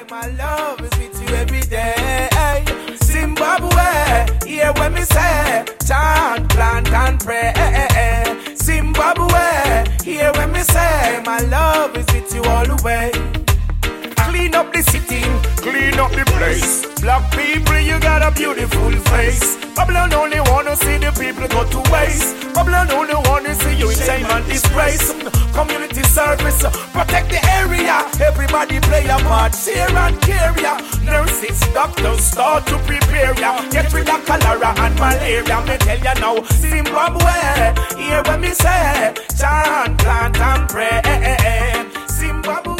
my love is with you every day. Zimbabwe, hear when me say, chant, plant and pray. Zimbabwe, hear when me say, my love is with you all the way. Clean up the city, clean up the place. Black people, you got a beautiful face. Babylon only wanna see the people go to waste. Babylon only wanna see you in shame and disgrace. Community service, protect the area. Everybody play a part, share and care ya. Nurses, doctors start to prepare ya. Get rid of cholera and malaria. Me tell ya now, Zimbabwe, hear what me say. Chant, plant and pray. Zimbabwe.